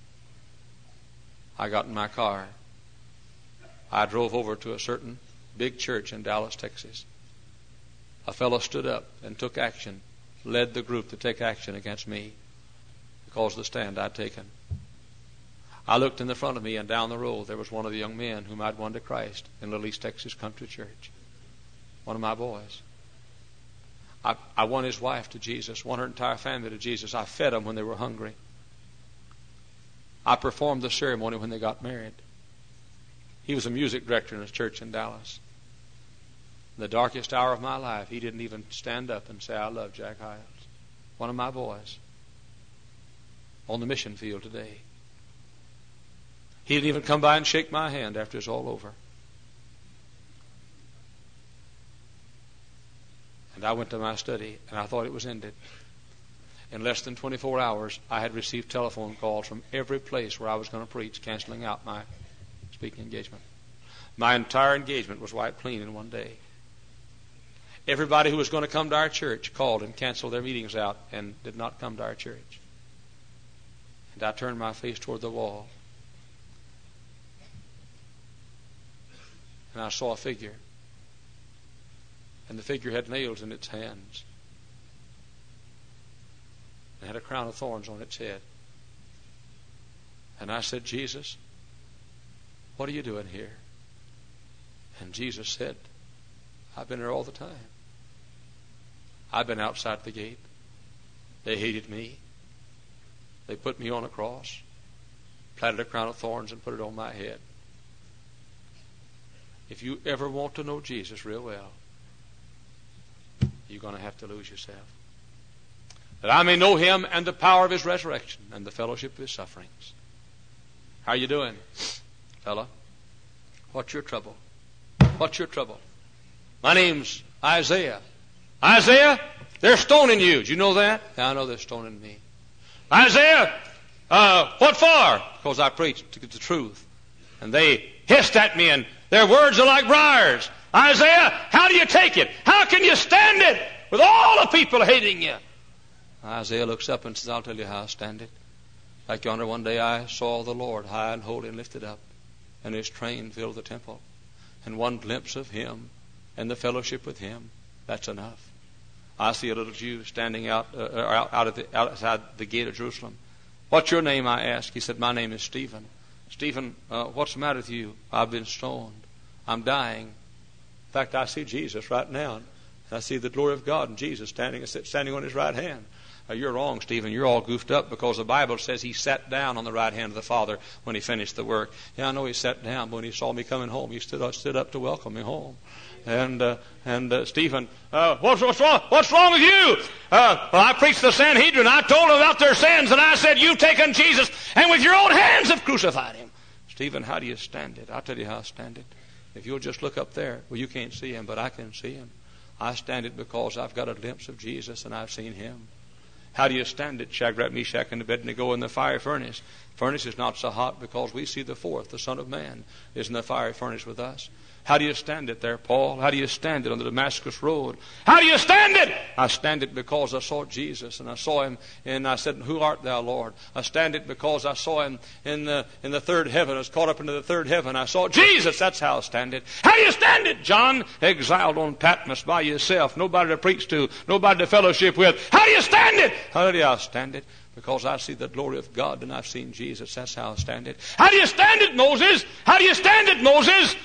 I got in my car. I drove over to a certain big church in Dallas, Texas. A fellow stood up and took action, led the group to take action against me because of the stand I'd taken. I looked in the front of me, and down the road there was one of the young men whom I'd won to Christ in Little East Texas Country Church. One of my boys. I won his wife to Jesus, won her entire family to Jesus. I fed them when they were hungry. I performed the ceremony when they got married. He was a music director in his church in Dallas. In the darkest hour of my life, he didn't even stand up and say, I love Jack Hyles. One of my boys. On the mission field today. He didn't even come by and shake my hand after it's all over. And I went to my study, and I thought it was ended. In less than 24 hours, I had received telephone calls from every place where I was going to preach, canceling out my speaking engagement. My entire engagement was wiped clean in one day. Everybody who was going to come to our church called and canceled their meetings out and did not come to our church. And I turned my face toward the wall. And I saw a figure. And the figure had nails in its hands. And had a crown of thorns on its head. And I said, Jesus, what are you doing here? And Jesus said, I've been here all the time. I've been outside the gate. They hated me. They put me on a cross, planted a crown of thorns and put it on my head. If you ever want to know Jesus real well, you're going to have to lose yourself. That I may know him and the power of his resurrection and the fellowship of his sufferings. How are you doing, fella? What's your trouble? What's your trouble? My name's Isaiah. Isaiah, they're stoning you. Do you know that? Yeah, I know they're stoning me. Isaiah, what for? Because I preached the truth. And they hissed at me, and their words are like briars. Isaiah, how do you take it? How can you stand it with all the people hating you? Isaiah looks up and says, I'll tell you how I stand it. Like yonder one day I saw the Lord high and holy and lifted up, and his train filled the temple. And one glimpse of him and the fellowship with him, that's enough. I see a little Jew standing outside the gate of Jerusalem. What's your name, I asked. He said, my name is Stephen. Stephen, what's the matter with you? I've been stoned. I'm dying. In fact, I see Jesus right now. I see the glory of God and Jesus standing on his right hand. You're wrong, Stephen. You're all goofed up because the Bible says he sat down on the right hand of the Father when he finished the work. Yeah, I know he sat down, but when he saw me coming home, he stood up to welcome me home. And Stephen, what's wrong? What's wrong with you? Well, I preached the Sanhedrin. I told them about their sins, and I said, you've taken Jesus, and with your own hands have crucified him. Stephen, how do you stand it? I'll tell you how I stand it. If you'll just look up there, well, you can't see him, but I can see him. I stand it because I've got a glimpse of Jesus, and I've seen him. How do you stand it, Shadrach, Meshach, and Abednego in the fire furnace? Furnace is not so hot because we see the fourth, the Son of Man, is in the fiery furnace with us. How do you stand it there, Paul? How do you stand it on the Damascus Road? How do you stand it? I stand it because I saw Jesus, and I saw him, and I said, who art thou, Lord? I stand it because I saw him in the third heaven. I was caught up into the third heaven. I saw Jesus. That's how I stand it. How do you stand it, John? Exiled on Patmos by yourself. Nobody to preach to. Nobody to fellowship with. How do you stand it? How do I stand it? Because I see the glory of God, and I've seen Jesus. That's how I stand it. How do you stand it, Moses? How do you stand it, Moses?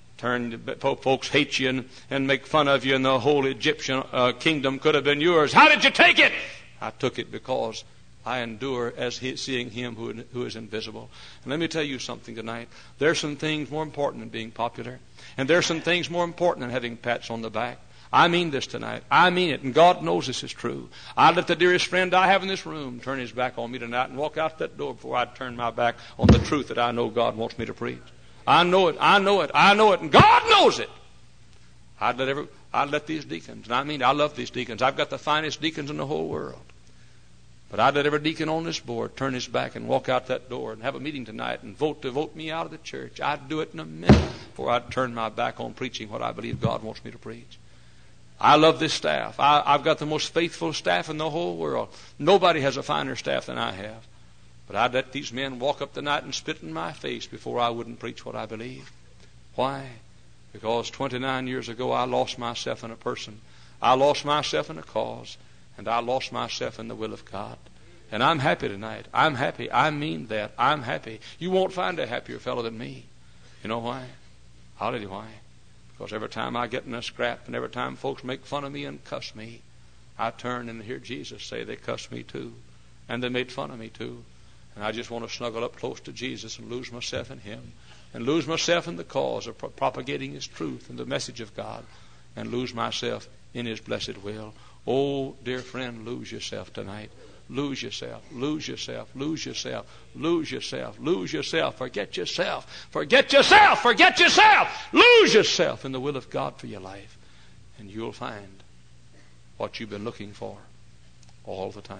Folks hate you and make fun of you, and the whole Egyptian kingdom could have been yours. How did you take it? I took it because I endure as seeing him who is invisible. And let me tell you something tonight. There's some things more important than being popular. And there's some things more important than having pats on the back. I mean this tonight. I mean it, and God knows this is true. I'd let the dearest friend I have in this room turn his back on me tonight and walk out that door before I'd turn my back on the truth that I know God wants me to preach. I know it, I know it, I know it, and God knows it. I'd let these deacons, and I mean I love these deacons. I've got the finest deacons in the whole world. But I'd let every deacon on this board turn his back and walk out that door and have a meeting tonight and vote me out of the church. I'd do it in a minute before I'd turn my back on preaching what I believe God wants me to preach. I love this staff. I've got the most faithful staff in the whole world. Nobody has a finer staff than I have. But I'd let these men walk up the night and spit in my face before I wouldn't preach what I believe. Why? Because 29 years ago I lost myself in a person. I lost myself in a cause. And I lost myself in the will of God. And I'm happy tonight. I'm happy. I mean that. I'm happy. You won't find a happier fellow than me. You know why? I'll tell you why. Because every time I get in a scrap and every time folks make fun of me and cuss me, I turn and hear Jesus say they cussed me too. And they made fun of me too. And I just want to snuggle up close to Jesus and lose myself in him. And lose myself in the cause of propagating his truth and the message of God. And lose myself in his blessed will. Oh, dear friend, lose yourself tonight. Lose yourself. Lose yourself. Lose yourself. Lose yourself. Lose yourself. Forget yourself. Forget yourself. Forget yourself. Lose yourself in the will of God for your life. And you'll find what you've been looking for all the time.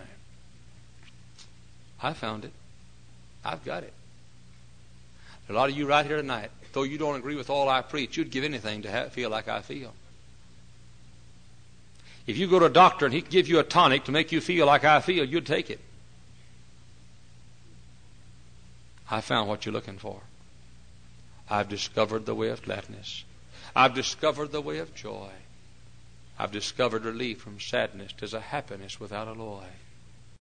I found it. I've got it. A lot of you right here tonight, though you don't agree with all I preach, you'd give anything to feel like I feel. If you go to a doctor and he gives you a tonic to make you feel like I feel, you'd take it. I found what you're looking for. I've discovered the way of gladness. I've discovered the way of joy. I've discovered relief from sadness. 'Tis a happiness without alloy.